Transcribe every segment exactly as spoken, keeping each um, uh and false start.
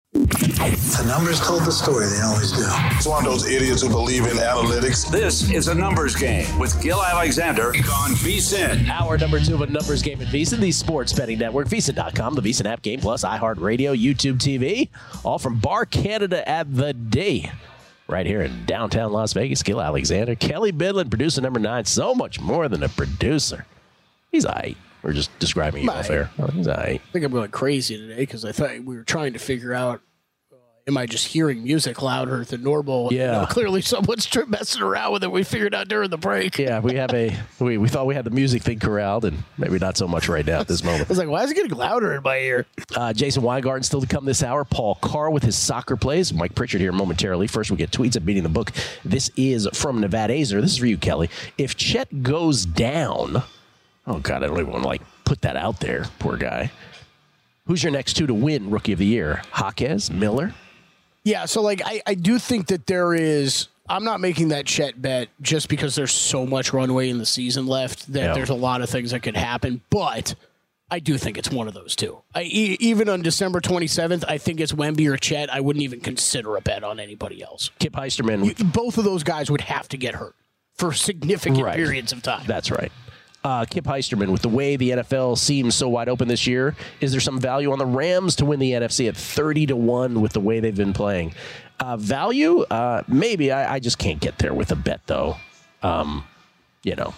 The numbers told the story. They always do. It's one of those idiots who believe in analytics. This is a numbers game with Gil Alexander on VSiN. Hour number two of a numbers game at VSiN, the sports betting network, VSiN dot com, the VSiN app, Game Plus, iHeartRadio, YouTube T V, all from Bar Canada at the D. Right here in downtown Las Vegas, Gil Alexander, Kelly Bidlin, producer number nine, so much more than a producer. He's all right. We're just describing him off air. Oh, he's all right. I think I'm going crazy today because I thought we were trying to figure out, uh, am I just hearing music louder than normal? Yeah. You know, clearly someone's tr- messing around with it. We figured out during the break. Yeah, we have a we, we thought we had the music thing corralled, and maybe not so much right now at this moment. I was like, why is it getting louder in my ear? Uh, Jason Weingarten still to come this hour. Paul Carr with his soccer plays. Mike Pritchard here momentarily. First, we get tweets at Beating the Book. This is from Nevada Azer. This is for you, Kelly. If Chet goes down, oh, God, I don't even want to, like, put that out there. Poor guy. Who's your next two to win Rookie of the Year? Jaquez, Miller? Yeah, so, like, I, I do think that there is – I'm not making that Chet bet just because there's so much runway in the season left that Yeah. there's a lot of things that could happen. But I do think it's one of those two. I, e- even on December twenty-seventh, I think it's Wemby or Chet. I wouldn't even consider a bet on anybody else. Kip Heisterman. You, both of those guys would have to get hurt for significant Right. periods of time. That's right. Uh, Kip Heisterman, with the way the N F L seems so wide open this year, is there some value on the Rams to win the N F C at thirty to one with the way they've been playing? Uh, value? Uh, maybe. I, I just can't get there with a bet, though. Um, you know,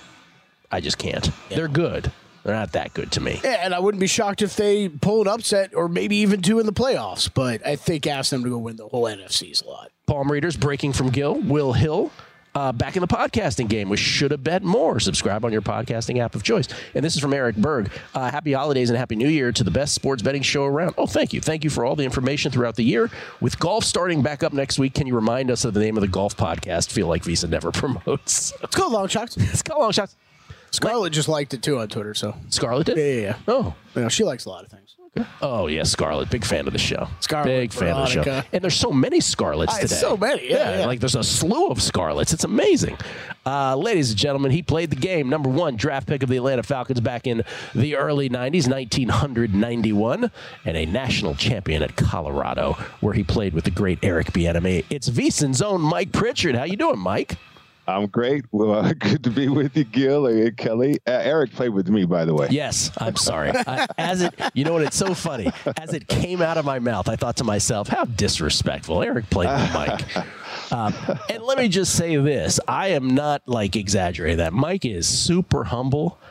I just can't. Yeah. They're good. They're not that good to me. Yeah, and I wouldn't be shocked if they pull an upset or maybe even two in the playoffs. But I think ask them to go win the whole N F C's a lot. Palm readers breaking from Gil. Will Hill. Uh, back in the podcasting game, we should have bet more. Subscribe on your podcasting app of choice. And this is from Eric Berg. Uh, happy holidays and happy new year to the best sports betting show around. Oh, thank you. Thank you for all the information throughout the year. With golf starting back up next week, can you remind us of the name of the golf podcast? Feel like VSiN never promotes. Let's go long shots. Let's go long shots. Scarlett just liked it too on Twitter. So Scarlett did? Yeah, yeah, yeah. Oh, you know, she likes a lot of things. Okay. Oh, yeah, Scarlett. Big fan of the show. Scarlett, Big fan Veronica. of the show. And there's so many Scarletts Ah, today. so many, yeah, yeah. Like there's a slew of Scarletts. It's amazing. Uh, ladies and gentlemen, he played the game. Number one draft pick of the Atlanta Falcons back in the early nineties, nineteen ninety-one, and a national champion at Colorado, where he played with the great Eric Bieniemy. It's VSiN's own Mike Pritchard. How you doing, Mike? I'm great. Well, uh, good to be with you, Gil and Kelly. Uh, Eric played with me, by the way. Yes, I'm sorry. I, as it, you know what? It's so funny. As it came out of my mouth, I thought to myself, "How disrespectful!" Eric played with Mike. Um, and let me just say this: I am not like exaggerating that. Mike is super humble.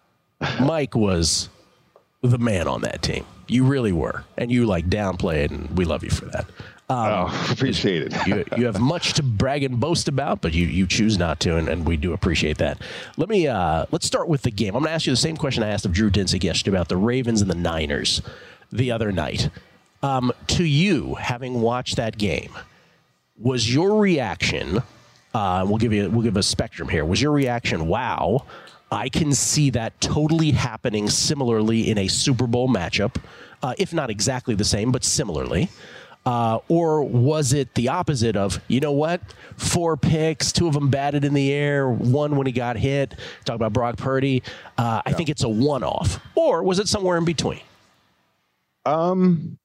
Mike was the man on that team. You really were, and you like downplay it, and we love you for that. Um, oh, appreciate it. you, you have much to brag and boast about, but you, you choose not to, and, and we do appreciate that. Let me uh, let's start with the game. I'm going to ask you the same question I asked of Drew Dinsick yesterday about the Ravens and the Niners the other night. Um, to you, having watched that game, was your reaction? Uh, we'll give you we'll give a spectrum here. Was your reaction, wow, I can see that totally happening similarly in a Super Bowl matchup, uh, if not exactly the same, but similarly? Uh, or was it the opposite of, you know what, four picks, two of them batted in the air, one when he got hit, talk about Brock Purdy. Uh, I yeah. think it's a one-off. Or was it somewhere in between? Um,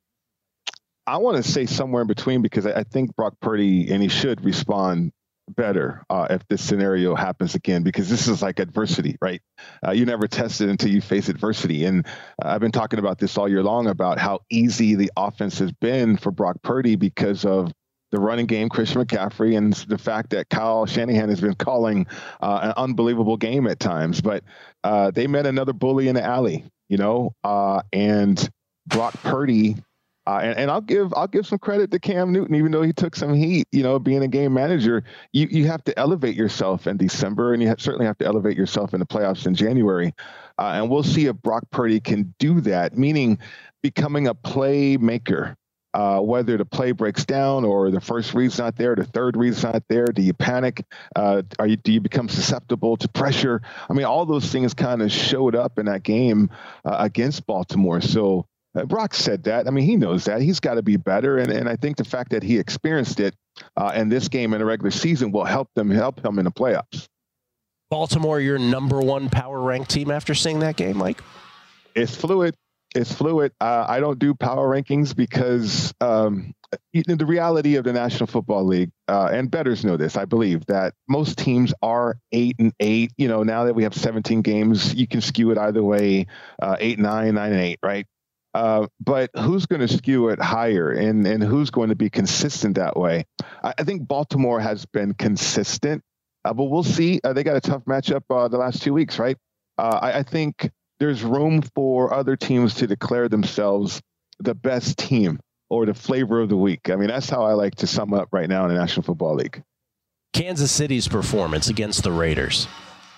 I want to say somewhere in between because I, I think Brock Purdy, and he should respond better uh, if this scenario happens again, because this is like adversity, right? Uh, you never test it until you face adversity. And uh, I've been talking about this all year long about how easy the offense has been for Brock Purdy because of the running game, Christian McCaffrey, and the fact that Kyle Shanahan has been calling uh, an unbelievable game at times. But uh, they met another bully in the alley, you know, uh, and Brock Purdy. Uh, and, and I'll give I'll give some credit to Cam Newton, even though he took some heat, you know, being a game manager. You you have to elevate yourself in December, and you have, certainly have to elevate yourself in the playoffs in January. Uh, and we'll see if Brock Purdy can do that, meaning becoming a playmaker. Uh, whether the play breaks down or the first read's not there, the third read's not there, do you panic? Uh, are you do you become susceptible to pressure? I mean, all those things kind of showed up in that game uh, against Baltimore. So. Uh, Brock said that. I mean, he knows that. He's got to be better. And, and I think the fact that he experienced it uh, in this game in the regular season will help them help him in the playoffs. Baltimore, your number one power ranked team after seeing that game, Mike? It's fluid. It's fluid. Uh, I don't do power rankings because um, you know, the reality of the National Football League, uh, and bettors know this, I believe, that most teams are eight and eight. You know, now that we have seventeen games, you can skew it either way, uh, eight, nine, nine and eight, right? Uh, but who's going to skew it higher, and, and who's going to be consistent that way? I, I think Baltimore has been consistent, uh, but we'll see. Uh, they got a tough matchup uh, the last two weeks, right? Uh, I, I think there's room for other teams to declare themselves the best team or the flavor of the week. I mean, that's how I like to sum up right now in the National Football League. Kansas City's performance against the Raiders.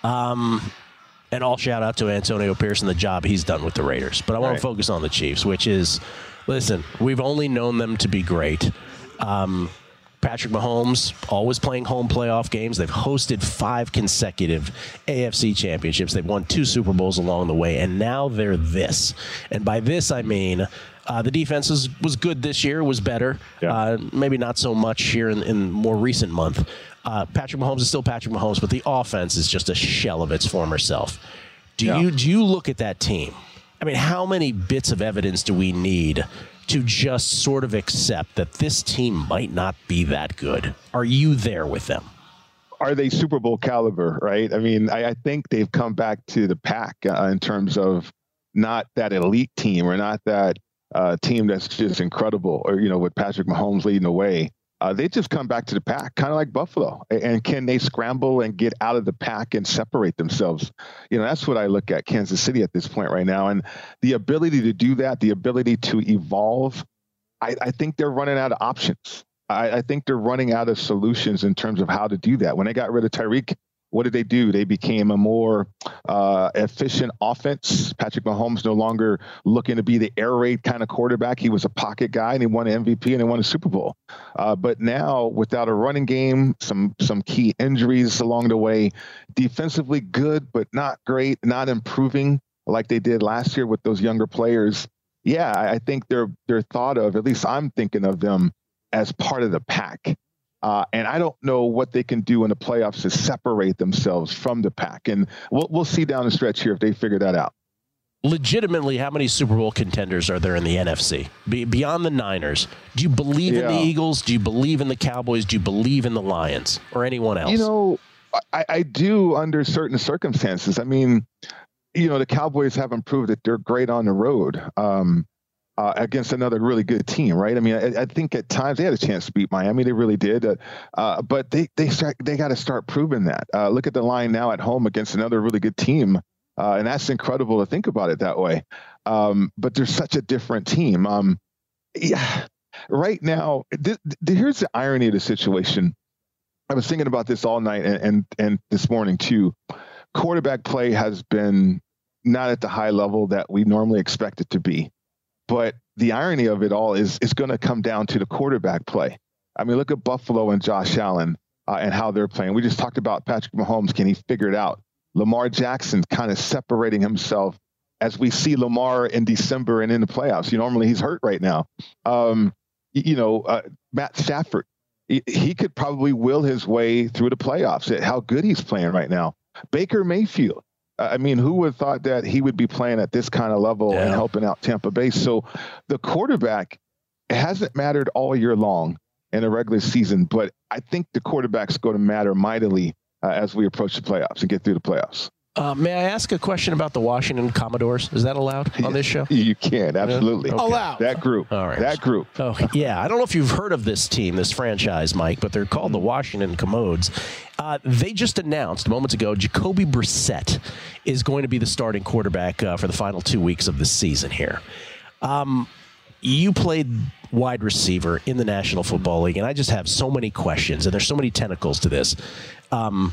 Um, and all shout out to Antonio Pierce and the job he's done with the Raiders. But I want right. to focus on the Chiefs, which is, listen, we've only known them to be great. Um, Patrick Mahomes, always playing home playoff games. They've hosted five consecutive A F C championships. They've won two Super Bowls along the way, and now they're this. And by this, I mean uh, the defense was, was good this year, was better. Yeah. Uh, maybe not so much here in, in more recent month. Uh, Patrick Mahomes is still Patrick Mahomes, but the offense is just a shell of its former self. Do yeah. you do you look at that team? I mean, how many bits of evidence do we need to just sort of accept that this team might not be that good? Are you there with them? Are they Super Bowl caliber, right? I mean, I, I think they've come back to the pack uh, in terms of not that elite team or not that uh, team that's just incredible or, you know, with Patrick Mahomes leading the way. Uh, they just come back to the pack, kind of like Buffalo. And can they scramble and get out of the pack and separate themselves? You know, that's what I look at Kansas City at this point right now. And the ability to do that, the ability to evolve, I, I think they're running out of options. I, I think they're running out of solutions in terms of how to do that. When they got rid of Tyreek, what did they do? They became a more uh, efficient offense. Patrick Mahomes no longer looking to be the air raid kind of quarterback. He was a pocket guy, and he won an M V P and he won a Super Bowl. Uh, but now, without a running game, some some key injuries along the way, defensively good, but not great, not improving like they did last year with those younger players. Yeah, I think they're they're thought of, at least I'm thinking of them as part of the pack. Uh, and I don't know what they can do in the playoffs to separate themselves from the pack. And we'll we'll see down the stretch here if they figure that out. Legitimately, how many Super Bowl contenders are there in the N F C? Be, beyond the Niners, do you believe yeah. in the Eagles? Do you believe in the Cowboys? Do you believe in the Lions or anyone else? You know, I, I do under certain circumstances. I mean, you know, the Cowboys haven't proved that they're great on the road. Um Uh, against another really good team, right? I mean, I, I think at times they had a chance to beat Miami. They really did. Uh, uh, but they they start, they got to start proving that. Uh, look at the line now at home against another really good team. Uh, and that's incredible to think about it that way. Um, but they're such a different team. Um, yeah, right now, th- th- here's the irony of the situation. I was thinking about this all night and, and, and this morning too. Quarterback play has been not at the high level that we normally expect it to be. But the irony of it all is it's going to come down to the quarterback play. I mean, look at Buffalo and Josh Allen uh, and how they're playing. We just talked about Patrick Mahomes. Can he figure it out? Lamar Jackson kind of separating himself as we see Lamar in December and in the playoffs. You know, normally he's hurt right now. Um, you know, uh, Matt Stafford, he, he could probably will his way through the playoffs at how good he's playing right now. Baker Mayfield. I mean, who would have thought that he would be playing at this kind of level yeah. and helping out Tampa Bay? So the quarterback, it hasn't mattered all year long in a regular season, but I think the quarterback's going to matter mightily uh, as we approach the playoffs and get through the playoffs. Uh, may I ask a question about the Washington Commodores? Is that allowed on this show? You can, absolutely. Okay. Allowed. That group. All right. That group. Oh, yeah. I don't know if you've heard of this team, this franchise, Mike, but they're called the Washington Commodes. Uh, they just announced moments ago Jacoby Brissett is going to be the starting quarterback uh, for the final two weeks of the season here. Um, you played wide receiver in the National Football League, and I just have so many questions, and there's so many tentacles to this. Um,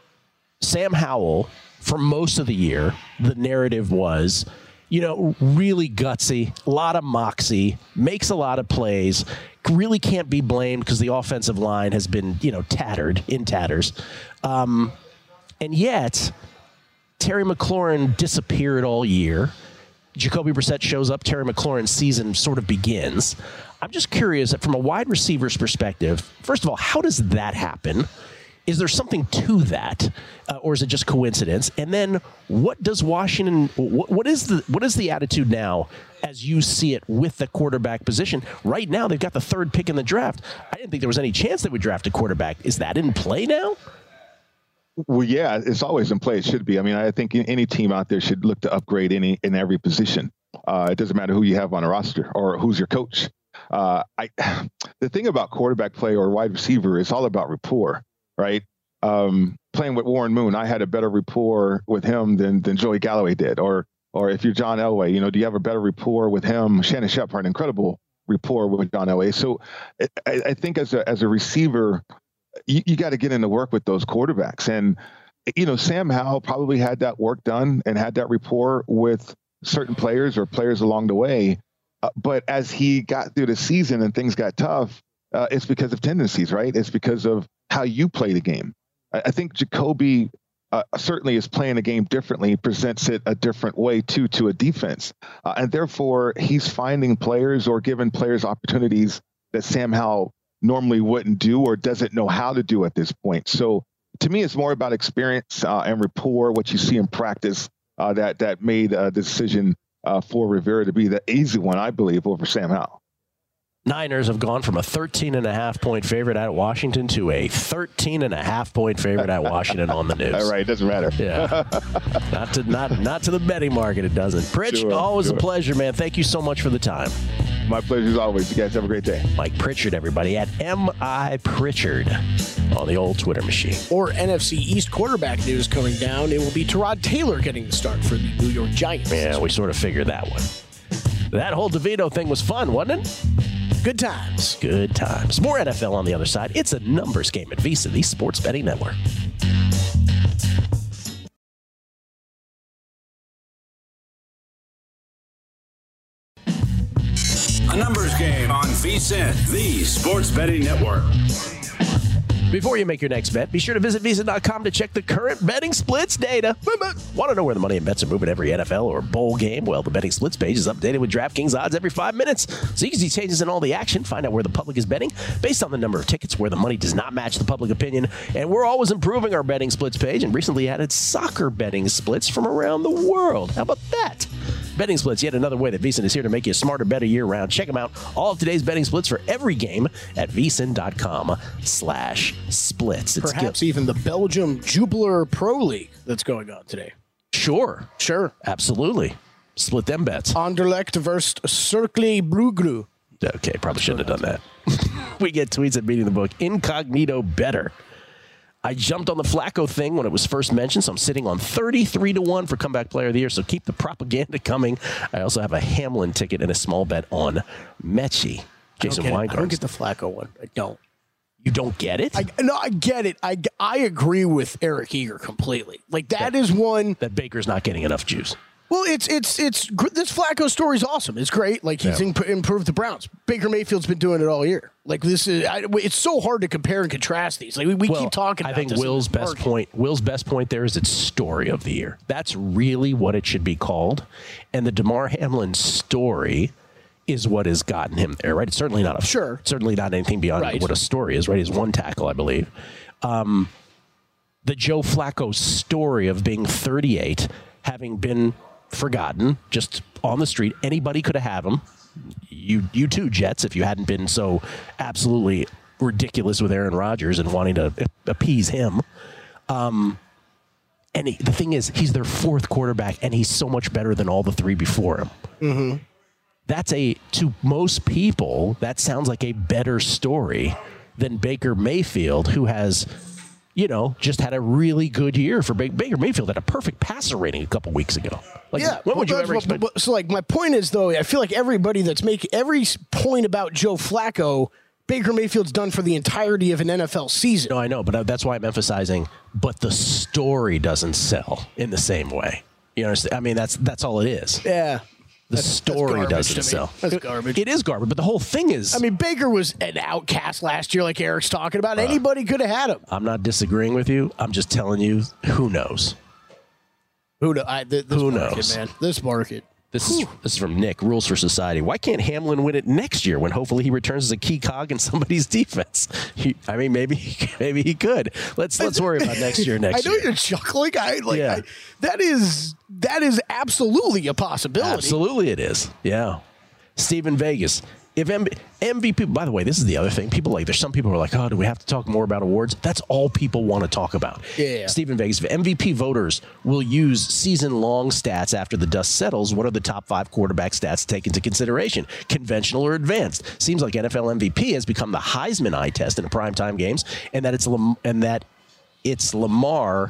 Sam Howell, for most of the year, the narrative was, you know, really gutsy, a lot of moxie, makes a lot of plays, really can't be blamed because the offensive line has been, you know, tattered, in tatters. Um, and yet, Terry McLaurin disappeared all year. Jacoby Brissett shows up, Terry McLaurin's season sort of begins. I'm just curious, from a wide receiver's perspective, first of all, how does that happen? Is there something to that, uh, or is it just coincidence? And then, what does Washington? What, what is the what is the attitude now, as you see it, with the quarterback position? Right now, they've got the third pick in the draft. I didn't think there was any chance they would draft a quarterback. Is that in play now? Well, yeah, it's always in play. It should be. I mean, I think any team out there should look to upgrade any in every position. Uh, it doesn't matter who you have on a roster or who's your coach. Uh, I the thing about quarterback play or wide receiver is all about rapport. Right. Um, playing with Warren Moon, I had a better rapport with him than than Joey Galloway did. Or or if you're John Elway, you know, do you have a better rapport with him? Shannon Shepard, incredible rapport with John Elway. So I, I think as a as a receiver, you, you got to get into work with those quarterbacks. And, you know, Sam Howell probably had that work done and had that rapport with certain players or players along the way. Uh, but as he got through the season and things got tough, uh, it's because of tendencies, right? It's because of how you play the game. I, I think Jacoby uh, certainly is playing the game differently, presents it a different way too to a defense. Uh, and therefore, he's finding players or giving players opportunities that Sam Howell normally wouldn't do or doesn't know how to do at this point. So to me, it's more about experience uh, and rapport, what you see in practice uh, that, that made a decision uh, for Rivera to be the easy one, I believe, over Sam Howell. Niners have gone from a thirteen and a half point favorite at Washington to a thirteen and a half point favorite at Washington on the news. All right, doesn't matter. Yeah, not to not not to the betting market. It doesn't. Pritch, sure, always sure. a pleasure, man. Thank you so much for the time. My pleasure as always. You guys have a great day. Mike Pritchard, everybody, at M I Pritchard on the old Twitter machine. Or N F C East quarterback news coming down. It will be Tyrod Taylor getting the start for the New York Giants. Yeah, we sort of figured that one. That whole DeVito thing was fun, wasn't it? Good times. Good times. More N F L on the other side. It's a numbers game at VSiN, the Sports Betting Network. A numbers game on VSiN, the Sports Betting Network. Before you make your next bet, be sure to visit VSiN dot com to check the current betting splits data. Want to know where the money and bets are moving every N F L or bowl game? Well, the betting splits page is updated with DraftKings odds every five minutes, so you can see changes in all the action, find out where the public is betting based on the number of tickets where the money does not match the public opinion. And we're always improving our betting splits page and recently added soccer betting splits from around the world. How about that? Betting splits, yet another way that VSiN is here to make you smarter, better year-round. Check them out. All of today's betting splits for every game at VSiN dot com slash splits. It's Perhaps good. even the Belgium Jubiler Pro League that's going on today. Sure. Sure. Absolutely. Split them bets. Anderlecht versus Cercle Brugge. Okay, probably shouldn't have done that. We get tweets at Beating the Book. Incognito better. I jumped on the Flacco thing when it was first mentioned, so I'm sitting on thirty-three to one for Comeback Player of the Year, so keep the propaganda coming. I also have a Hamlin ticket and a small bet on Mechie. Jason Weingarten. I don't get the Flacco one. I don't. You don't get it? I, no, I get it. I, I agree with Eric Eager completely. Like, that, that is one... That Baker's not getting enough juice. Well, it's it's it's this Flacco story is awesome. It's great. Like he's yeah. imp- improved the Browns. Baker Mayfield's been doing it all year. Like this is, I, it's so hard to compare and contrast these. Like we, we well, keep talking. I about think this Will's best market. point. Will's best point there is its story of the year. That's really what it should be called. And the DeMar Hamlin story is what has gotten him there. Right? It's certainly not a sure. Certainly not anything beyond right. what a story is. Right? He's one tackle, I believe. Um, the Joe Flacco story of being thirty-eight, having been forgotten, just on the street. Anybody could have had him. You, you too, Jets, if you hadn't been so absolutely ridiculous with Aaron Rodgers and wanting to appease him. Um, and he, the thing is, he's their fourth quarterback, and he's so much better than all the three before him. Mm-hmm. That's a, to most people, that sounds like a better story than Baker Mayfield, who has, you know, just had a really good year for Baker. Baker Mayfield had a perfect passer rating a couple weeks ago. Like, yeah. When would well, you ever expect? But, so, like, my point is, though, I feel like everybody that's making every point about Joe Flacco, Baker Mayfield's done for the entirety of an N F L season. No, I know, but that's why I'm emphasizing, but the story doesn't sell in the same way. You understand? I mean, that's that's all it is. Yeah. The that's, story that's doesn't sell. That's garbage. It is garbage, but the whole thing is... I mean, Baker was an outcast last year, like Eric's talking about. Uh, Anybody could have had him. I'm not disagreeing with you. I'm just telling you, who knows? Who, know, I, th- this who market, knows? man. This market. This is, this is from Nick, Rules for Society. Why can't Hamlin win it next year when hopefully he returns as a key cog in somebody's defense? He, I mean, maybe maybe he could. Let's let's worry about next year. Next I know year. you're chuckling. I like Yeah. I, that is that is absolutely a possibility. Absolutely, it is. Yeah. Steven Vegas. If M- MVP, by the way, this is the other thing. People like, there's some people who are like, oh, do we have to talk more about awards? That's all people want to talk about. Yeah. Steven Vegas, if M V P voters will use season-long stats after the dust settles, what are the top five quarterback stats to take into consideration? Conventional or advanced? Seems like N F L M V P has become the Heisman eye test in the primetime games, and that it's Lam- and that it's Lamar.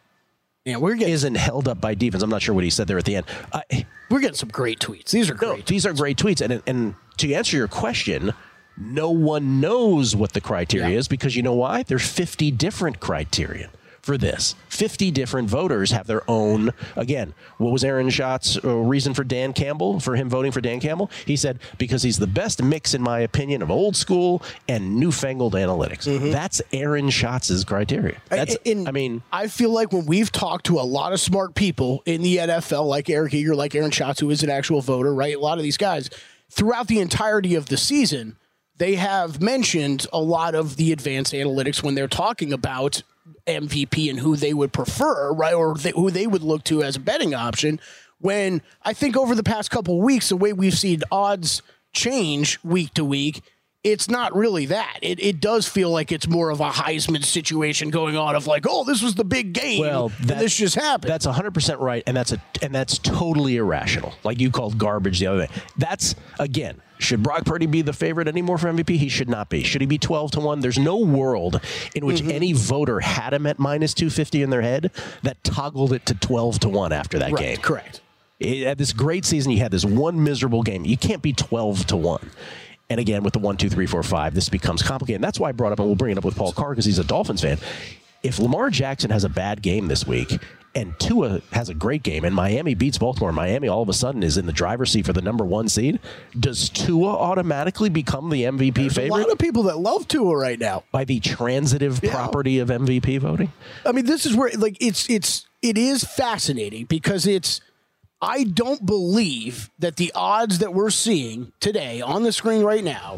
Yeah, we're getting isn't held up by defense. I'm not sure what he said there at the end. Uh, we're getting some great tweets. These are great. No, these are great tweets. And and to answer your question, no one knows what the criteria Yeah. is because you know why? There's fifty different criteria for this. fifty different voters have their own. Again, what was Aaron Schatz's uh, reason for Dan Campbell, for him voting for Dan Campbell? He said, because he's the best mix, in my opinion, of old school and newfangled analytics. Mm-hmm. That's Aaron Schatz's criteria. That's, In- I mean, I feel like when we've talked to a lot of smart people in the N F L, like Eric Eager, like Aaron Schatz, who is an actual voter, right? A lot of these guys, throughout the entirety of the season, they have mentioned a lot of the advanced analytics when they're talking about M V P and who they would prefer, right? Or they, who they would look to as a betting option. When I think over the past couple of weeks, the way we've seen odds change week to week, it's not really that. It it does feel like it's more of a Heisman situation going on of like, oh, this was the big game. Well, and this just happened. That's one hundred percent right, and that's a and that's totally irrational. Like you called garbage the other day. That's, again, should Brock Purdy be the favorite anymore for M V P? He should not be. Should he be twelve to one? There's no world in which Mm-hmm. any voter had him at minus two fifty in their head that toggled it to twelve to one after that right, game. correct. It, at this great season, you had this one miserable game. You can't be twelve to one. And again, with the one, two, three, four, five, this becomes complicated. And that's why I brought up, and we'll bring it up with Paul Carr because he's a Dolphins fan. If Lamar Jackson has a bad game this week and Tua has a great game and Miami beats Baltimore, Miami all of a sudden is in the driver's seat for the number one seed, does Tua automatically become the M V P There's favorite? a lot of people that love Tua right now. By the transitive Yeah. property of M V P voting? I mean, this is where like it's it's it is fascinating because it's I don't believe that the odds that we're seeing today on the screen right now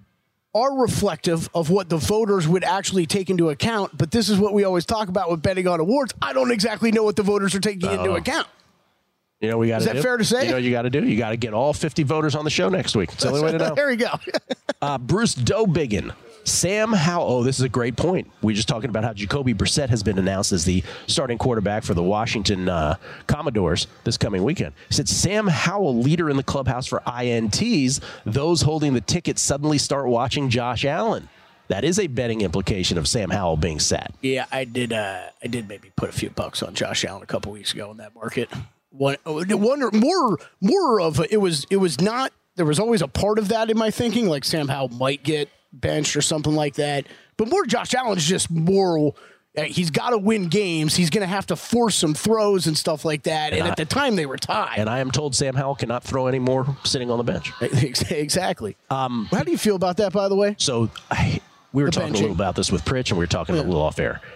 are reflective of what the voters would actually take into account. But this is what we always talk about with betting on awards. I don't exactly know what the voters are taking into account. You know, we got Is that fair to say? You know, what you got to do. You got to get all fifty voters on the show next week. It's the only way to know. There we go. Uh, Bruce Dobiggin. Sam Howell. Oh, this is a great point. We were just talking about how Jacoby Brissett has been announced as the starting quarterback for the Washington uh, Commodores this coming weekend. He said Sam Howell, leader in the clubhouse for I N Ts. Those holding the ticket suddenly start watching Josh Allen. That is a betting implication of Sam Howell being sat. Yeah, I did. Uh, I did maybe put a few bucks on Josh Allen a couple weeks ago in that market. One, one or more, more of it was. It was not. There was always a part of that in my thinking, like Sam Howell might get benched or something like that. But more, Josh Allen's just more. Uh, he's got to win games. He's going to have to force some throws and stuff like that. And, And at I- the time, they were tied. And I am told Sam Howell cannot throw anymore sitting on the bench. Exactly. Um, How do you feel about that, by the way? So I, we were The talking a benching. little about this with Pritch, and we were talking a little off air.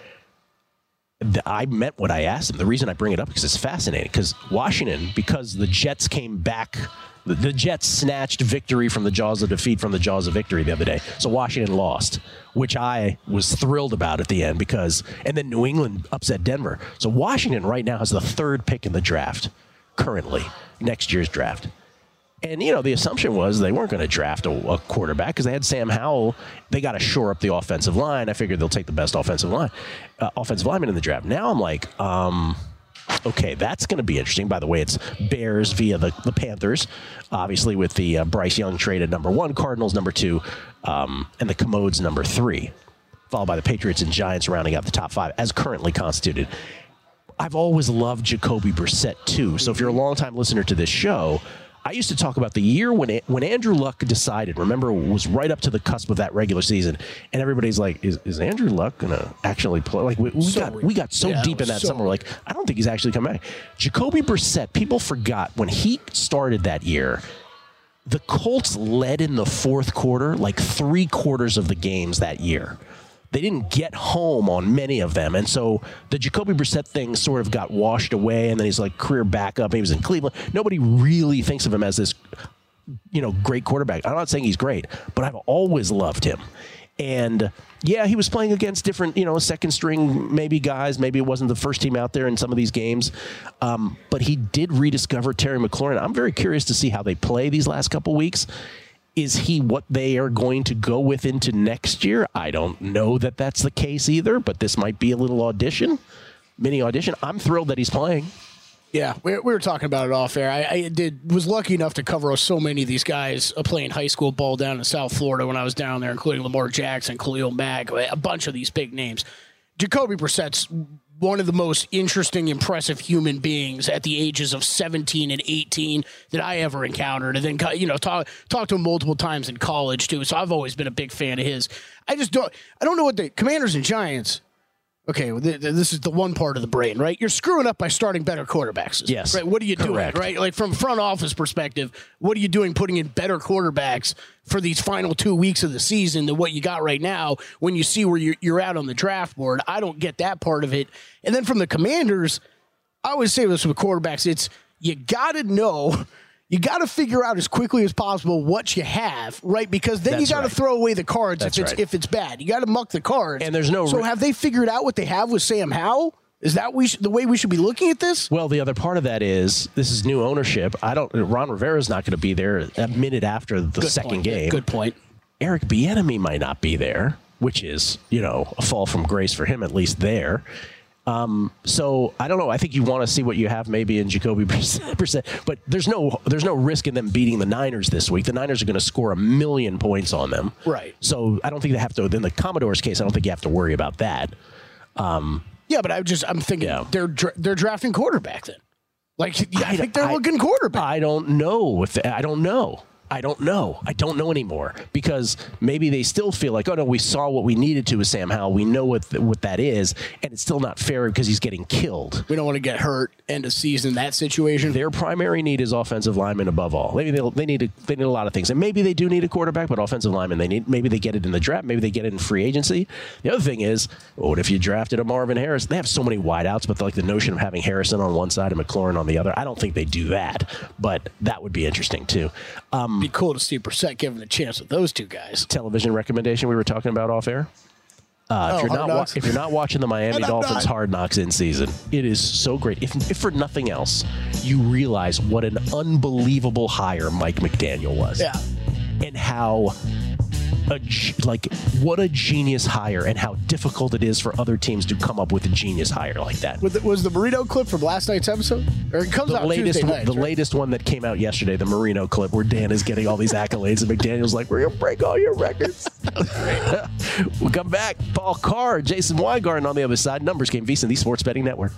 The- I meant what I asked him. The reason I bring it up because it's fascinating. Because Washington, because the Jets came back, the, the Jets snatched victory from the jaws of defeat from the jaws of victory the other day. So Washington lost, which I was thrilled about at the end because, and then New England upset Denver. So Washington right now has the third pick in the draft currently, next year's draft. And, you know, the assumption was they weren't going to draft a, a quarterback because they had Sam Howell. They got to shore up the offensive line. I figured they'll take the best offensive line, uh, offensive lineman in the draft. Now I'm like, um, okay, that's going to be interesting. By the way, it's Bears via the, the Panthers, obviously with the uh, Bryce Young trade at number one, Cardinals number two, um, and the Commodes number three, followed by the Patriots and Giants rounding out the top five as currently constituted. I've always loved Jacoby Brissett, too. So if you're a longtime listener to this show, I used to talk about the year when when Andrew Luck decided, remember, it was right up to the cusp of that regular season, and everybody's like, is, is Andrew Luck going to actually play? Like, we, we, So got, weird. we got so Yeah, it deep in was that so summer, like, I don't think he's actually coming back. Jacoby Brissett, people forgot, when he started that year, the Colts led in the fourth quarter, like three quarters of the games that year. they didn't get home on many of them. And so the Jacoby Brissett thing sort of got washed away, and then he's like career backup. He was in Cleveland. Nobody really thinks of him as this, you know, great quarterback. I'm not saying he's great, but I've always loved him. And yeah, he was playing against different, you know, second string maybe guys. Maybe it wasn't the first team out there in some of these games. Um, but he did rediscover Terry McLaurin. I'm very curious to see how they play these last couple weeks. Is he what they are going to go with into next year? I don't know that that's the case either, but this might be a little audition, mini audition. I'm thrilled that he's playing. Yeah, we, we were talking about it off air. I, I did was lucky enough to cover so many of these guys uh, playing high school ball down in South Florida when I was down there, including Lamar Jackson, Khalil Mack, a bunch of these big names. Jacoby Brissett's one of the most interesting, impressive human beings at the ages of seventeen and eighteen that I ever encountered. And then, you know, talk, talked to him multiple times in college, too. So I've always been a big fan of his. I just don't, I don't know what the Commanders and Giants, okay, well, th- th- this is the one part of the brain, right? You're screwing up by starting better quarterbacks. Yes. Right? What are you Correct. doing, right? Like, from front office perspective, what are you doing putting in better quarterbacks for these final two weeks of the season than what you got right now when you see where you're, you're at on the draft board? I don't get that part of it. And then from the Commanders, I always say this with quarterbacks, it's you got to know, you got to figure out as quickly as possible what you have, right? Because then That's you got to right. throw away the cards That's if it's right. if it's bad. You got to muck the cards. And there's no So re- have they figured out what they have with Sam Howell? Is that we sh- the way we should be looking at this? Well, the other part of that is this is new ownership. I don't. Ron Rivera's not going to be there a minute after the Good second point. game. Good point. Eric Bieniemy might not be there, which is, you know, a fall from grace for him, at least there. Um, so I don't know. I think you want to see what you have maybe in Jacoby Brissett, but there's no there's no risk in them beating the Niners this week. The Niners are going to score a million points on them, Right. So I don't think they have to. In the Commodores case, I don't think you have to worry about that. Um, Yeah, but I just I'm thinking Yeah. they're dra- they're drafting quarterback then. Like yeah, I, I- think they're I- looking quarterback. I don't know if I don't know. I don't know. I don't know anymore because maybe they still feel like, oh no, we saw what we needed to with Sam Howell. We know what th- what that is, and it's still not fair because he's getting killed. we don't want to get hurt end of season that situation. Their primary need is offensive linemen above all. Maybe they they need a, they need a lot of things, and maybe they do need a quarterback, but offensive linemen they need. Maybe they get it in the draft. Maybe they get it in free agency. The other thing is, what if you drafted a Marvin Harris? They have so many wideouts, but like the notion of having Harrison on one side and McLaurin on the other, I don't think they do that. But that would be interesting too. Um, It'd be cool to see Brissett given a chance with those two guys. television recommendation we were talking about off air. Uh, Oh, if you're Hard not wa- Knocks? if you're not watching the Miami And I'm Dolphins not. Hard Knocks in season, it is so great. If, if for nothing else, you realize what an unbelievable hire Mike McDaniel was. Yeah. And how a ge- like what a genius hire, and how difficult it is for other teams to come up with a genius hire like that. Was the, was the burrito clip from last night's episode? Or it comes The out latest, Tuesday night. the latest one that came out yesterday, the Marino clip, where Dan is getting all these accolades, and McDaniel's like, "We're gonna break all your records." We'll come back. Paul Carr, Jason Weingarten on the other side. Numbers Game, VSiN, the Sports Betting Network.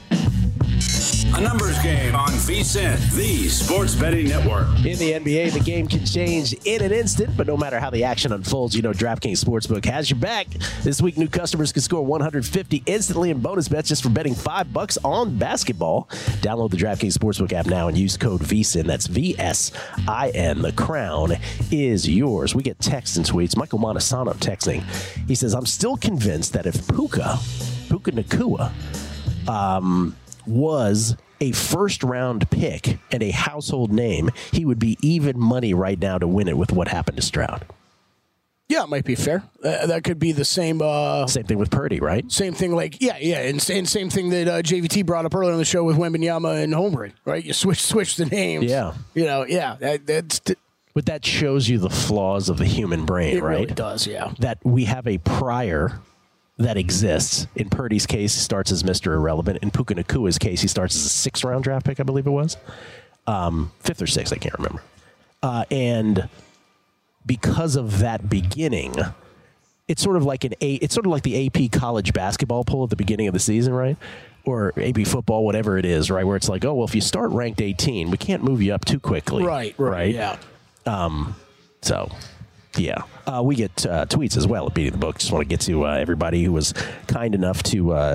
A numbers game on VSiN, the Sports Betting Network. In the N B A, the game can change in an instant, but no matter how the action unfolds, you know DraftKings Sportsbook has your back. This week, new customers can score one hundred fifty instantly in bonus bets just for betting five bucks on basketball. Download the DraftKings Sportsbook app now and use code VSiN. That's V S I N. The crown is yours. We get texts and tweets. Michael Montesano texting. He says, I'm still convinced that if Puka, Puka Nacua, um, was a first-round pick and a household name, he would be even money right now to win it with what happened to Stroud. Yeah, it might be fair. Uh, that could be the same. Uh, Same thing with Purdy, right? Same thing, like yeah, yeah, and, and same thing that uh, J V T brought up earlier in the show with Wembanyama and Holmgren, right? You switch switch the names. Yeah. you know, yeah, that, that's But that shows you the flaws of the human brain, it right? really does. Yeah, That we have a prior that exists. In Purdy's case, he starts as Mister Irrelevant. In Puka Nacua's case, he starts as a sixth-round draft pick, I believe it was. Um, fifth or sixth, I can't remember. Uh, and because of that beginning, it's sort of like an a, it's sort of like the A P college basketball poll at the beginning of the season, right? Or A P football, whatever it is, right? Where it's like, oh, well, if you start ranked eighteen, we can't move you up too quickly. right, right, yeah. Um, so, yeah, uh, we get uh, tweets as well at Beating the Book. Just want to get to uh, everybody who was kind enough to uh,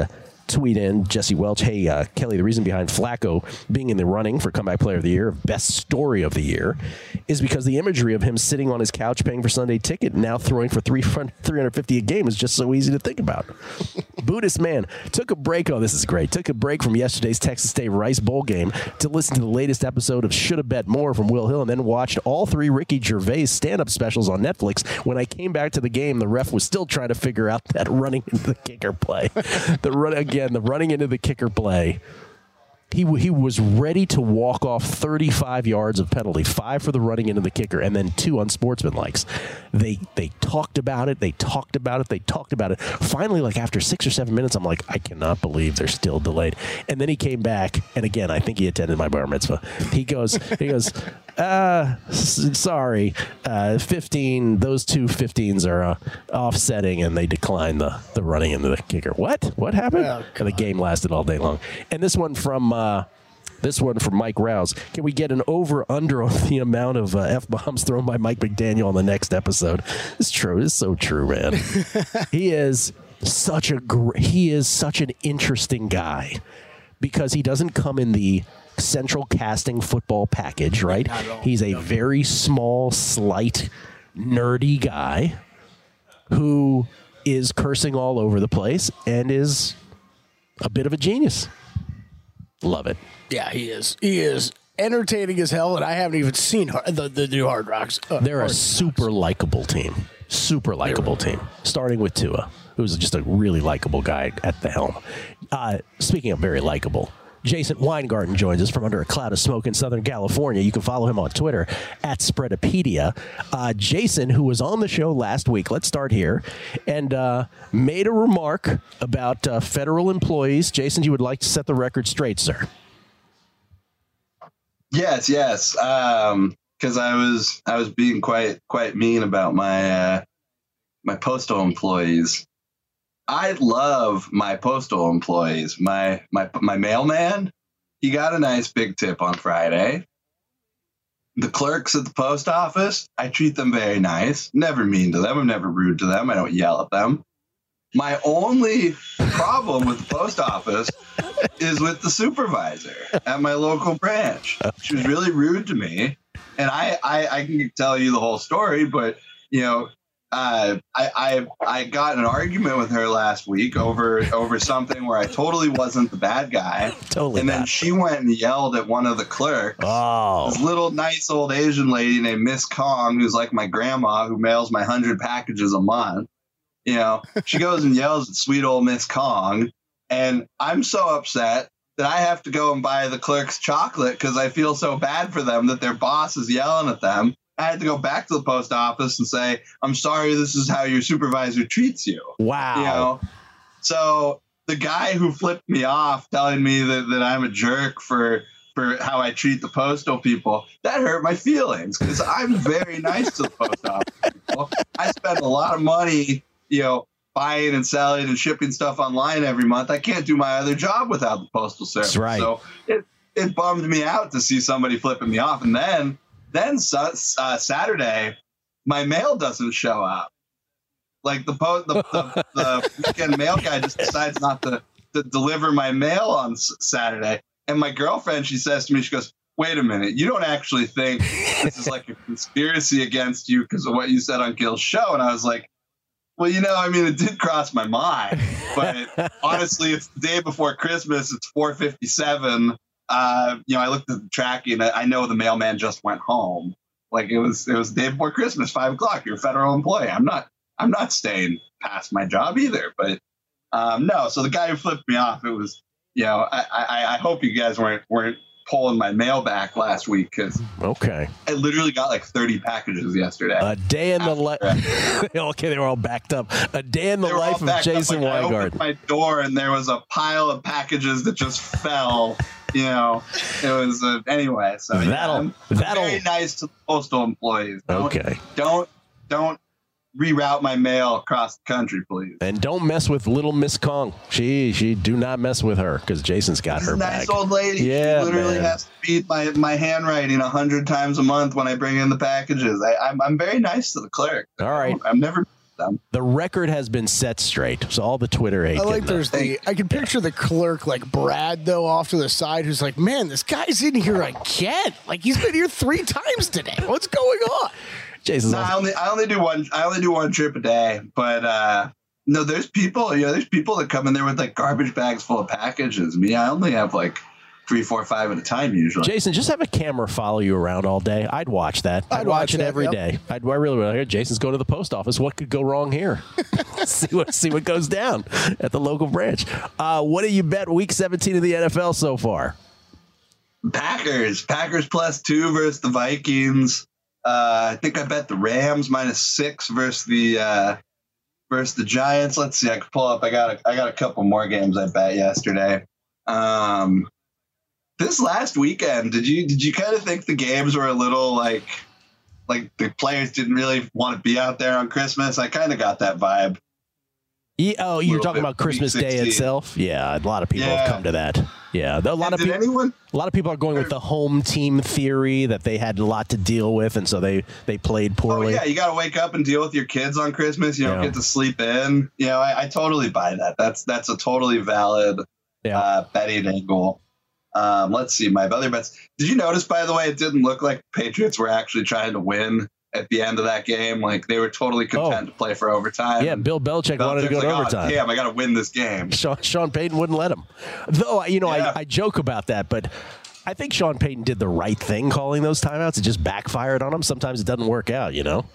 tweet in, Jesse Welch, hey, uh, Kelly, the reason behind Flacco being in the running for Comeback Player of the Year, Best Story of the Year, is because the imagery of him sitting on his couch paying for Sunday ticket, now throwing for three hundred fifty a game is just so easy to think about. Buddhist man took a break. Oh, this is great. Took a break from yesterday's Texas State Rice Bowl game to listen to the latest episode of Shoulda Bet More from Will Hill, and then watched all three Ricky Gervais stand-up specials on Netflix. When I came back to the game, the ref was still trying to figure out that running into the kicker play. the run again, the running into the kicker play. He he was ready to walk off thirty-five yards of penalty, five for the running into the kicker, and then two unsportsmanlikes. They they talked about it, they talked about it, they talked about it. Finally, like after six or seven minutes, I'm like, I cannot believe they're still delayed. And then he came back, and again, I think he attended my bar mitzvah. He goes, he goes, uh, s- sorry, uh, fifteen. Those two fifteens are uh, offsetting, and they decline the the running into the kicker. What? What happened? Oh, and the game lasted all day long. And this one from. Uh, This one from Mike Rouse. Can we get an over-under on the amount of uh, F-bombs thrown by Mike McDaniel on the next episode? It's true. It's so true, man. he is such a gr- he is such an interesting guy because he doesn't come in the central casting football package, right? He's a very small, slight, nerdy guy who is cursing all over the place and is a bit of a genius. Love it. Yeah, he is. He is entertaining as hell, and I haven't even seen hard, the, the new Hard Rocks. Uh, They're Hard a super likable team. Super likable team. Starting with Tua, who's just a really likable guy at the helm. Uh, speaking of very likable, Jason Weingarten joins us from under a cloud of smoke in Southern California. You can follow him on Twitter at Spreadopedia. Uh, Jason, who was on the show last week, let's start here, and uh, made a remark about uh, federal employees. Jason, you would like to set the record straight, sir? Yes, yes. Um, because I was I was being quite quite mean about my uh, my postal employees. I love my postal employees. My my my mailman, he got a nice big tip on Friday. The clerks at the post office, I treat them very nice. Never mean to them. I'm never rude to them. I don't yell at them. My only problem with the post office is with the supervisor at my local branch. She was really rude to me. And I, I, I can tell you the whole story, but, you know, uh, I, I I got in an argument with her last week over over something where I totally wasn't the bad guy. Totally. And then bad. she went and yelled at one of the clerks. Oh. This little nice old Asian lady named Miss Kong, who's like my grandma, who mails my hundred packages a month. You know, she goes and yells at sweet old Miss Kong, and I'm so upset that I have to go and buy the clerks chocolate because I feel so bad for them that their boss is yelling at them. I had to go back to the post office and say, I'm sorry, this is how your supervisor treats you. Wow. You know, so the guy who flipped me off telling me that, that I'm a jerk for for how I treat the postal people, that hurt my feelings because I'm very nice to the post office people. I spend a lot of money, you know, buying and selling and shipping stuff online every month. I can't do my other job without the postal service. That's right. So it, it bummed me out to see somebody flipping me off. And then Then uh, Saturday, my mail doesn't show up. Like the po- the, the, the weekend mail guy just decides not to, to deliver my mail on s- Saturday. And my girlfriend, she says to me, she goes, wait a minute, you don't actually think this is like a conspiracy against you because of what you said on Gil's show? And I was like, well, you know, I mean, it did cross my mind. But honestly, it's the day before Christmas. It's four fifty-seven. Uh, you know, I looked at the tracking. I know the mailman just went home. Like it was, it was the day before Christmas, five o'clock. You're a federal employee. I'm not, I'm not staying past my job either. But um, no. So the guy who flipped me off, it was, you know, I, I, I hope you guys weren't weren't pulling my mail back last week because okay, I literally got like thirty packages yesterday. A day in the life. Okay, they were all backed up. A day in the life of Jason like, Weingarten. I opened my door and there was a pile of packages that just fell. You know, it was uh, anyway. So yeah, that'll I'm that'll very nice to the postal employees. Don't, okay, don't don't reroute my mail across the country, please. And don't mess with little Miss Kong. She she do not mess with her because Jason's got She's her a nice back. old lady. Yeah, she literally man. has to read my, my handwriting a hundred times a month when I bring in the packages. I, I'm I'm very nice to the clerk. All right. I'm never them. The record has been set straight, so all the Twitter hate. I like can, uh, there's the I can picture the clerk like Brad though off to the side who's like, man, this guy's in here again. Like he's been here three times today. What's going on? Jason's No, I also- only I only do one I only do one trip a day, but uh, no, there's people. You know, there's people that come in there with like garbage bags full of packages. Me, I only have like three, four, five at a time usually. Jason, just have a camera follow you around all day. I'd watch that. I'd, I'd watch, watch it that, every yep. day. I'd, I really would. Here, Jason's going to the post office. What could go wrong here? see what see what goes down at the local branch. Uh, what do you bet Week seventeen of the N F L so far? Packers, Packers plus two versus the Vikings. Uh, I think I bet the Rams minus six versus the uh, versus the Giants. Let's see. I can pull up. I got a, I got a couple more games I bet yesterday. Um, this last weekend, did you did you kind of think the games were a little like like the players didn't really want to be out there on Christmas? I kind of got that vibe. Yeah, oh, you're Little talking bit about Christmas Week Day sixteen. itself? Yeah, a lot of people Yeah. have come to that. Yeah, a lot of Did people. anyone? A lot of people are going with the home team theory that they had a lot to deal with, and so they they played Oh poorly. yeah, you got to wake up and deal with your kids on Christmas. You don't Yeah. get to sleep in. You know, I, I totally buy that. That's that's a totally valid Yeah. uh, betting angle. Um, let's see my other bets. Did you notice, by the way, it didn't look like the Patriots were actually trying to win at the end of that game. Like they were totally content Oh. to play for overtime. Yeah, Bill Belichick wanted to Belichick's go to like, overtime. Oh, damn, I got to win this game. Sean, Sean Payton wouldn't let him. Though, you know, Yeah. I, I joke about that, but I think Sean Payton did the right thing calling those timeouts. It just backfired on him. Sometimes it doesn't work out, you know?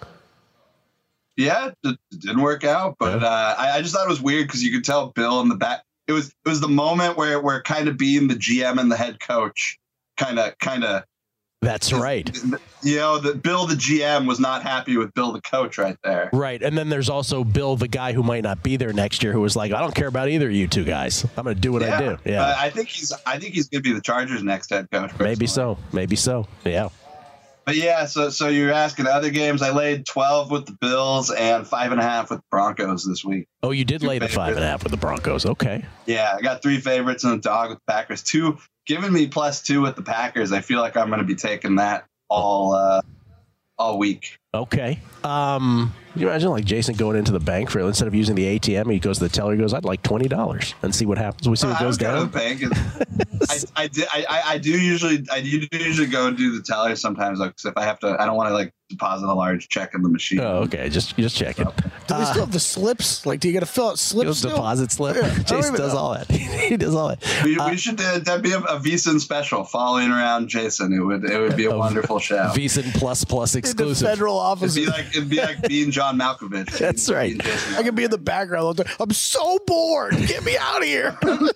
Yeah, it, it didn't work out, but Yeah. uh, I, I just thought it was weird because you could tell Bill in the back. It was it was the moment where where kind of being the G M and the head coach kind of kind of That's right. you know that Bill the G M was not happy with Bill the coach right there. Right. And then there's also Bill, the guy who might not be there next year, who was like, I don't care about either of you two guys. I'm going to do what I do. Yeah. Uh, I think he's I think he's going to be the Chargers' next head coach. Maybe personally. so. Maybe so. Yeah. But yeah, so so you're asking other games. I laid twelve with the Bills and five and a half with the Broncos this week. Oh, you did Two lay the five and a favorites. half with the Broncos. Okay. Yeah, I got three favorites and a dog with the Packers. Two giving me plus two with the Packers. I feel like I'm going to be taking that all uh, all week. Okay. Um, can you imagine like Jason going into the bank for instead of using the A T M, he goes to the teller, he goes, I'd like twenty dollars and see what happens. We see what I goes don't go to down. the bank. and- I, I, did, I, I- I do usually I do usually go and do the teller sometimes like 'cause if I have to I don't want to like deposit a large check in the machine. Oh, okay. Just just check it. Do they still have the slips? Like, do you got to fill out slips? Goes Still? deposit slip. Yeah, I don't Jason even does know. all that. he does all that. We, we should uh, that'd be a, a VEASAN special following around Jason. It would it would be a wonderful show. VEASAN plus plus In the exclusive. federal It'd office. be like it'd be like being John Malkovich. That's Being- right. being Jason I can be in the background all the time. I'm so bored. Get me out of here.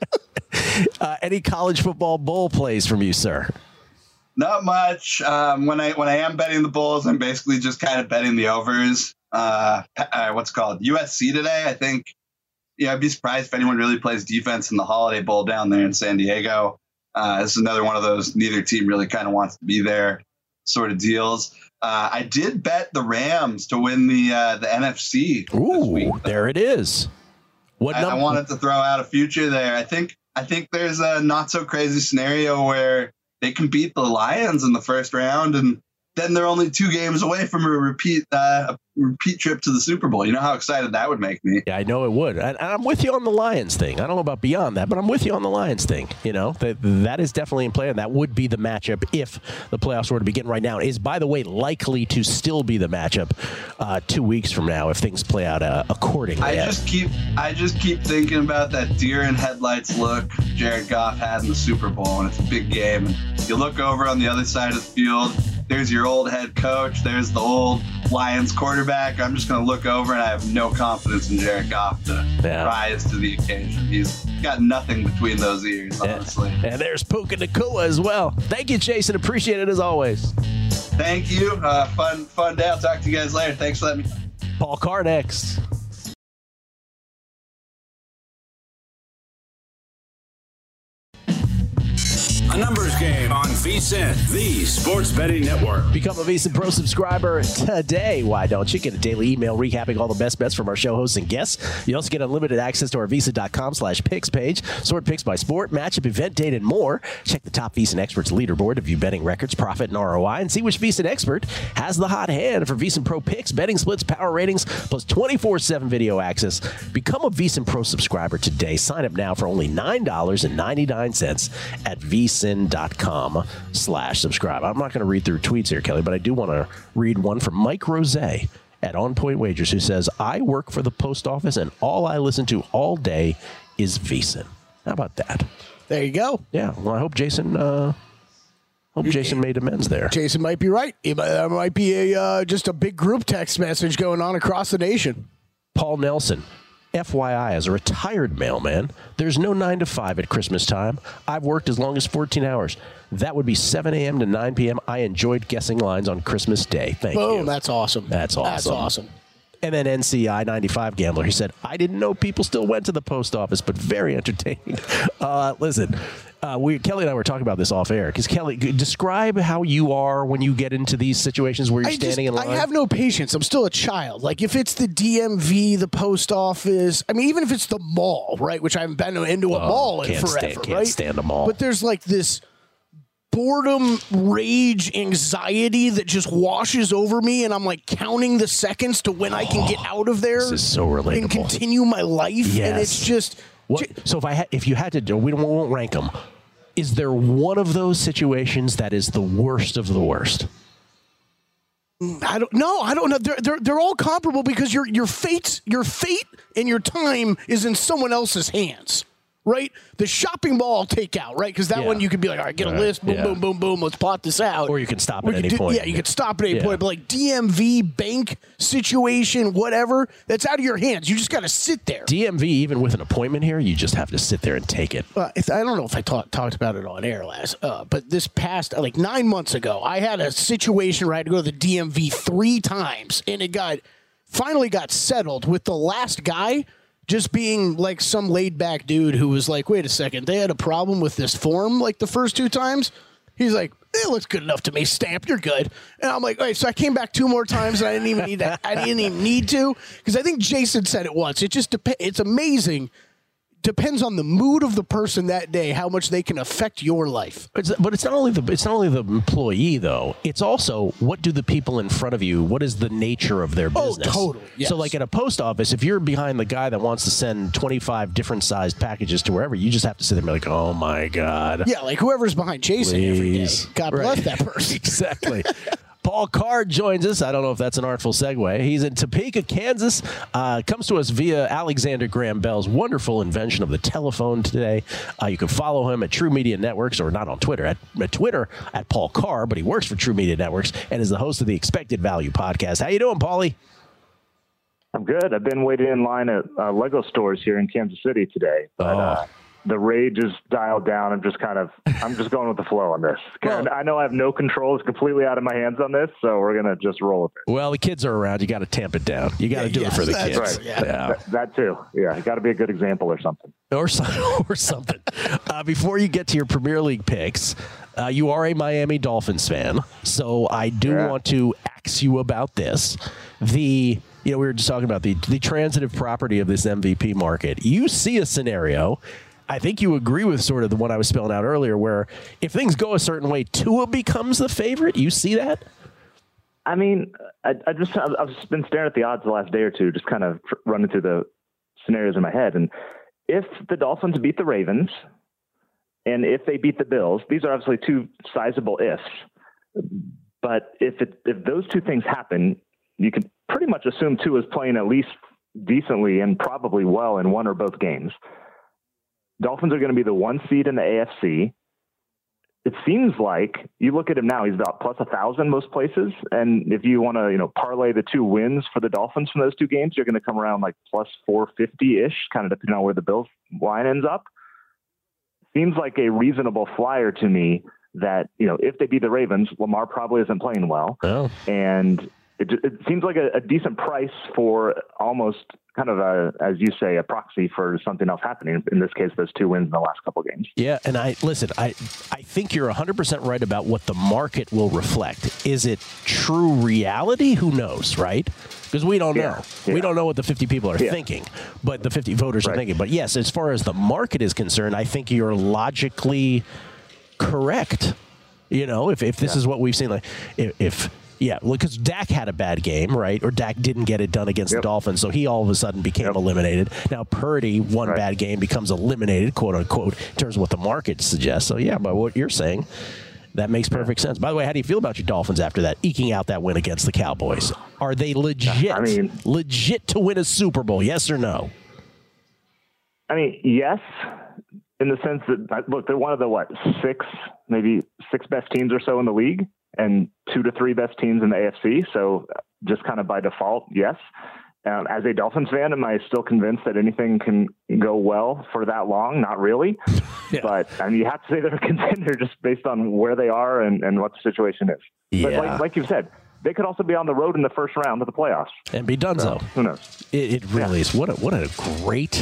Uh, any college football bowl plays from you, sir? Not much. Um, when I when I am betting the Bulls, I'm basically just kind of betting the overs. Uh, uh, what's it called U S C today? I think. Yeah, I'd be surprised if anyone really plays defense in the Holiday Bowl down there in San Diego. Uh, this is another one of those neither team really kind of wants to be there sort of deals. Uh, I did bet the Rams to win the uh, the N F C this week. Ooh, there it is. What I, number? I wanted to throw out a future there. I think I think there's a not so crazy scenario where they can beat the Lions in the first round, and then they're only two games away from a repeat uh, a repeat trip to the Super Bowl. You know how excited that would make me. Yeah, I know it would. And and I'm with you on the Lions thing. I don't know about beyond that, but I'm with you on the Lions thing. You know, that that is definitely in play, and that would be the matchup if the playoffs were to begin right now. It is, by the way, likely to still be the matchup uh, two weeks from now if things play out uh, accordingly. I just keep I just keep thinking about that deer in headlights look Jared Goff had in the Super Bowl, and it's a big game. And you look over on the other side of the field. There's your old head coach. There's the old Lions quarterback. I'm just going to look over, and I have no confidence in Jared Goff to Yeah. rise to the occasion. He's got nothing between those ears, honestly. And there's Puka Nacua as well. Thank you, Jason. Appreciate it as always. Thank you. Uh, fun, fun day. I'll talk to you guys later. Thanks for letting me. Paul Carr next. A numbers game on VSiN, the sports betting network. Become a VSiN Pro subscriber today. Why don't you? Get a daily email recapping all the best bets from our show hosts and guests. You also get unlimited access to our VSiN.com slash picks page. Sort picks by sport, matchup, event date, and more. Check the top VSiN experts leaderboard to view betting records, profit, and R O I, and see which VSiN expert has the hot hand for VSiN Pro picks, betting splits, power ratings, plus twenty-four seven video access. Become a VSiN Pro subscriber today. Sign up now for only nine dollars and ninety-nine cents at VSiN.com slash subscribe. I'm not going to read through tweets here, Kelly, but I do want to read one from Mike Rose at On Point Wagers, who says, I work for the post office and all I listen to all day is VSiN. How about that? There you go. Yeah. Well, I hope Jason uh, hope Jason made amends there. Jason might be right. There might be a uh, just a big group text message going on across the nation. Paul Nelson, F Y I, as a retired mailman, there's no nine to five at Christmas time. I've worked as long as fourteen hours. That would be seven a.m. to nine p.m. I enjoyed guessing lines on Christmas Day. Thank Boom, you. that's awesome. That's awesome. That's awesome. And then N C I ninety-five Gambler, he said, I didn't know people still went to the post office, but very entertaining. Uh, listen, uh, we Kelly and I were talking about this off air, because Kelly, describe how you are when you get into these situations where you're I standing just, in line. I have no patience. I'm still a child. Like, if it's the D M V, the post office, I mean, even if it's the mall, right, which I haven't been into a Oh, mall in can't forever, stand- can't right? stand a mall. But there's like this boredom, rage, anxiety that just washes over me, and I'm like counting the seconds to when I can get out of there. This is so relatable. And continue my life, Yes. and it's just. What, so if I ha- if you had to do, we won't, won't rank them. Is there one of those situations that is the worst of the worst? I don't know. I don't know. They're, they're they're all comparable because your your fate your fate and your time is in someone else's hands. Right? The shopping mall I'll take out, right? Because that Yeah. one you can be like, all right, get a Right. list, boom, Yeah. boom, boom, boom, let's plot this out. Or you can stop We at could any do- point. Yeah, you could stop at any Yeah. point. But like D M V, bank situation, whatever, that's out of your hands. You just got to sit there. D M V, even with an appointment here, you just have to sit there and take it. Uh, if, I don't know if I talk, talked about it on air last, uh, but this past, uh, like nine months ago, I had a situation where I had to go to the D M V three times, and it got finally got settled with the last guy just being like some laid back dude who was like, wait a second, they had a problem with this form like the first two times. He's like, it looks good enough to me. Stamp, you're good. And I'm like, all right, so I came back two more times and I didn't even need that. I didn't even need to, because I think Jason said it once. It just depends. It's amazing. Depends on the mood of the person that day, how much they can affect your life. It's, but it's not only the it's not only the employee though. It's also what do the people in front of you? What is the nature of their Oh, business? totally, yes. So, like at a post office, if you're behind the guy that wants to send twenty-five different sized packages to wherever, you just have to sit there and be like, "Oh my god!" Yeah, like whoever's behind Jason every day. Please. God Right. bless that person. Exactly. Paul Card joins us. I don't know if that's an artful segue. He's in Topeka, Kansas. Uh, comes to us via Alexander Graham Bell's wonderful invention of the telephone today. Uh, you can follow him at True Media Networks, or not on Twitter, at, at Twitter at Paul Carr, but he works for True Media Networks and is the host of the Expected Value podcast. How you doing, Paulie? I'm good. I've been waiting in line at uh, Lego stores here in Kansas City today. But, Oh. uh, the rage is dialed down. I'm just kind of, I'm just going with the flow on this. Well- I know I have no control. It's completely out of my hands on this, so we're going to just roll with it. Well, the kids are around. You got to tamp it down. You got to do Yes, it for the that's kids. right, yeah. That, that too. Yeah, got to be a good example or something. Or, so, or something. Uh, before you get to your Premier League picks, uh, you are a Miami Dolphins fan, so I do Yeah. want to ask you about this. The you know we were just talking about the the transitive property of this M V P market. You see a scenario. I think you agree with sort of the one I was spelling out earlier, where if things go a certain way, Tua becomes the favorite. You see that? I mean, I, I just, I've, I've just been staring at the odds the last day or two, just kind of tr- running through the scenarios in my head. And if the Dolphins beat the Ravens and if they beat the Bills, these are obviously two sizable ifs. But if it, if those two things happen, you can pretty much assume Tua is playing at least decently and probably well in one or both games. Dolphins are going to be the one seed in the A F C. It seems like you look at him now, he's about plus a thousand most places. And if you want to, you know, parlay the two wins for the Dolphins from those two games, you're going to come around like plus four fifty ish, kind of depending on where the Bills line ends up. Seems like a reasonable flyer to me that, you know, if they beat the Ravens, Lamar probably isn't playing well. Oh. And it, it seems like a, a decent price for almost kind of a, as you say, a proxy for something else happening. In this case, those two wins in the last couple of games. Yeah, and I listen. I I think you're one hundred percent right about what the market will reflect. Is it true reality? Who knows, right? Because we don't Yeah, know. yeah. We don't know what the fifty people are Yeah. thinking, but the fifty voters are Right. thinking. But yes, as far as the market is concerned, I think you're logically correct. You know, if if this Yeah. is what we've seen, like if. if Yeah, well, because Dak had a bad game, right? Or Dak didn't get it done against Yep. the Dolphins, so he all of a sudden became Yep. eliminated. Now Purdy, one Right. bad game, becomes eliminated, quote unquote, in terms of what the market suggests. So yeah, by what you're saying, that makes perfect sense. By the way, how do you feel about your Dolphins after that, eking out that win against the Cowboys? Are they legit, I mean- legit to win a Super Bowl? Yes or no? I mean, yes, in the sense that, look, they're one of the, what, six, maybe six best teams or so in the league, and two to three best teams in the A F C. So just kind of by default, yes. Um, as a Dolphins fan, am I still convinced that anything can go well for that long? Not really. Yeah. But I mean, you have to say they're a contender just based on where they are and, and what the situation is. But Yeah. like, like you've said, they could also be on the road in the first round of the playoffs. And be done so. Who knows? It, it really is. What a, what a great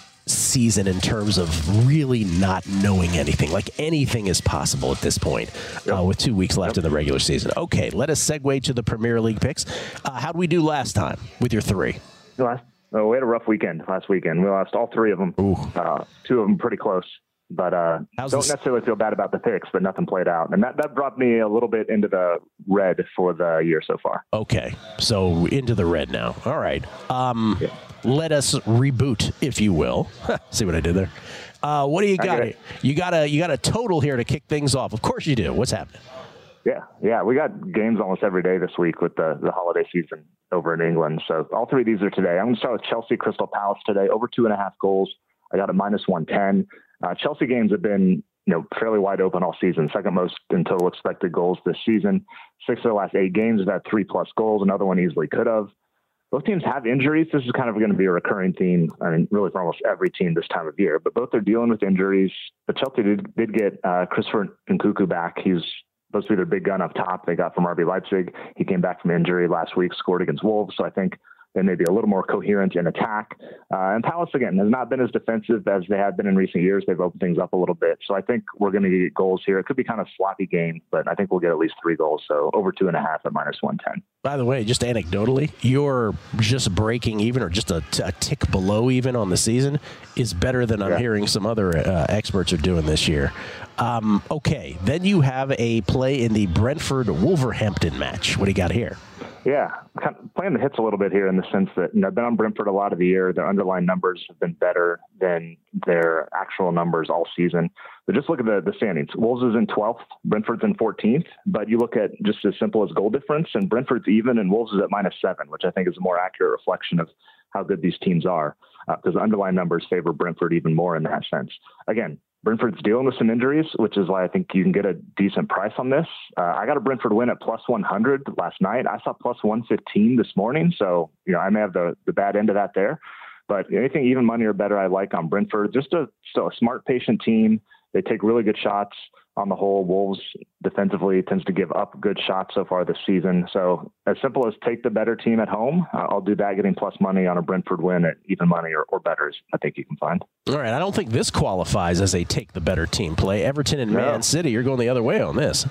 season in terms of really not knowing anything. Like anything is possible at this point Yep. uh, with two weeks left Yep. in the regular season. Okay, let us segue to the Premier League picks. Uh, how did we do last time with your three? Last, oh, we had a rough weekend last weekend. We lost all three of them. Uh, two of them pretty close. But uh, How's don't this- necessarily feel bad about the picks, but nothing played out. And that, that brought me a little bit into the red for the year so far. Okay, so into the red now. All right. Um, Yeah. Let us reboot, if you will. See what I did there? Uh, what do you I got? get Here? it. You got a you got a total here to kick things off. Of course you do. What's happening? Yeah, yeah. We got games almost every day this week with the, the holiday season over in England. So all three of these are today. I'm going to start with Chelsea Crystal Palace today, over two and a half goals. I got a minus one ten. Uh, Chelsea games have been, you know, fairly wide open all season. Second most in total expected goals this season. Six of their last eight games have had three plus goals. Another one easily could have. Both teams have injuries. This is kind of going to be a recurring theme, I mean, really for almost every team this time of year. But both are dealing with injuries. But Chelsea did, did get uh, Christopher Nkunku back. He's supposed to be their big gun up top. They got from R B Leipzig. He came back from injury last week, scored against Wolves. So I think they may be a little more coherent in attack. Uh, and Palace, again, has not been as defensive as they have been in recent years. They've opened things up a little bit. So I think we're going to get goals here. It could be kind of a sloppy game, but I think we'll get at least three goals. So over two and a half at minus one ten. By the way, just anecdotally, you're just breaking even or just a, a tick below even on the season is better than I'm Yeah. hearing some other uh, experts are doing this year. Um, okay, then you have a play in the Brentford-Wolverhampton match. What do you got here? Yeah, kind of playing the hits a little bit here in the sense that, you know, I've been on Brentford a lot of the year. Their underlying numbers have been better than their actual numbers all season. But just look at the, the standings. Wolves is in twelfth, Brentford's in fourteenth. But you look at just as simple as goal difference, and Brentford's even, and Wolves is at minus seven, which I think is a more accurate reflection of how good these teams are, because uh, the underlying numbers favor Brentford even more in that sense. Again, Brentford's dealing with some injuries, which is why I think you can get a decent price on this. Uh, I got a Brentford win at plus one hundred last night. I saw plus one fifteen this morning. So, you know, I may have the, the bad end of that there. But anything even money or better I like on Brentford. Just a, still a smart, patient team. They take really good shots on the whole. Wolves defensively tends to give up good shots so far this season. So as simple as take the better team at home, uh, I'll do that, getting plus money on a Brentford win at even money or, or better, I think you can find. All right, I don't think this qualifies as a take the better team play. Everton and No. Man City, you're going the other way on this.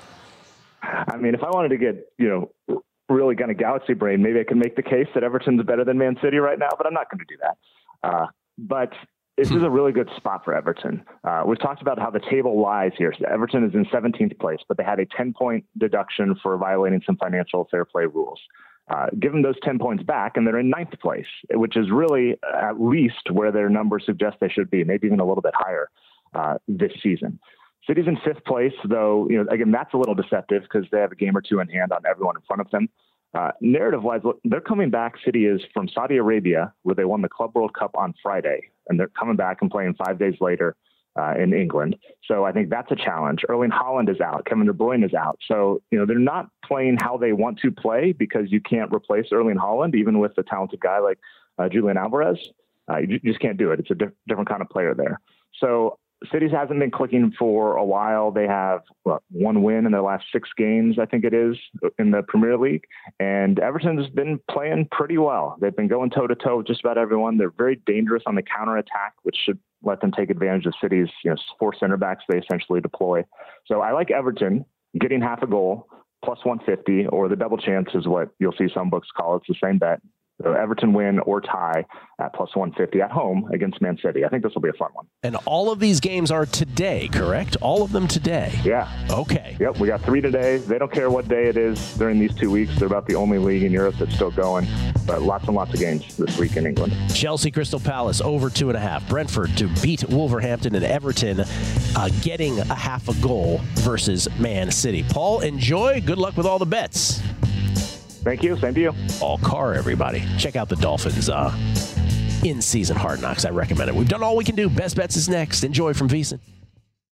I mean, if I wanted to get, you know, really kind of galaxy brain, maybe I could make the case that Everton's better than Man City right now, but I'm not going to do that. Uh, but this is a really good spot for Everton. Uh, we've talked about how the table lies here. So Everton is in seventeenth place, but they had a ten-point deduction for violating some financial fair play rules. Uh, give them those ten points back, and they're in ninth place, which is really at least where their numbers suggest they should be, maybe even a little bit higher uh, this season. City's in fifth place, though, you know, again, that's a little deceptive because they have a game or two in hand on everyone in front of them. Uh, narrative-wise, look, they're coming back. City is from Saudi Arabia, where they won the Club World Cup on Friday, and they're coming back and playing five days later uh, in England. So I think that's a challenge. Erling Haaland is out. Kevin De Bruyne is out. So, you know, they're not playing how they want to play because you can't replace Erling Haaland, even with a talented guy like uh, Julian Alvarez. Uh, you, you just can't do it. It's a diff- different kind of player there. So City's hasn't been clicking for a while. They have what, one win in their last six games, I think it is, in the Premier League. And Everton's been playing pretty well. They've been going toe-to-toe with just about everyone. They're very dangerous on the counterattack, which should let them take advantage of City's, you know, four center backs they essentially deploy. So I like Everton getting half a goal, plus one fifty, or the double chance is what you'll see some books call it. It's the same bet. So Everton win or tie at plus one fifty at home against Man City. I think this will be a fun one. And all of these games are today, correct? All of them today? Yeah. Okay. Yep, we got three today. They don't care what day it is during these two weeks. They're about the only league in Europe that's still going. But lots and lots of games this week in England. Chelsea Crystal Palace over two and a half. Brentford to beat Wolverhampton, and Everton uh, getting a half a goal versus Man City. Paul, enjoy. Good luck with all the bets. Thank you. Same to you. All car, everybody. Check out the Dolphins uh, in-season Hard Knocks. I recommend it. We've done all we can do. Best Bets is next. Enjoy from VSiN.